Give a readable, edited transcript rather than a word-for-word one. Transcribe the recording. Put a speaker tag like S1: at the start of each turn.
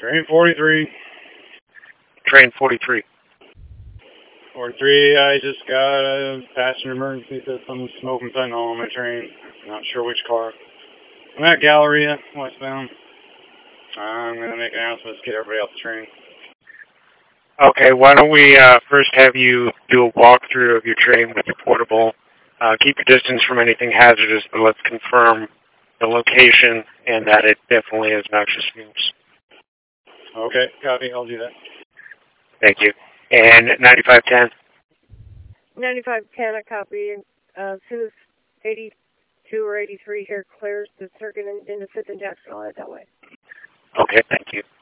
S1: Train 43.
S2: Train 43.
S1: 43, I just got a passenger emergency, said someone's smoking fentanyl on my train. Not sure which car. I'm at Galleria, westbound. I'm going to make announcements, get everybody off the train.
S2: Okay, why don't we first have you do a walkthrough of your train with your portable. Keep your distance from anything hazardous, but let's confirm the location and that it definitely is noxious fumes.
S1: Okay, copy. I'll do that.
S2: Thank you. And 9510?
S3: 9510, a copy. As soon as 82 or 83 here clears the circuit into 5th and Jackson, I'll head that way.
S2: Okay, thank you.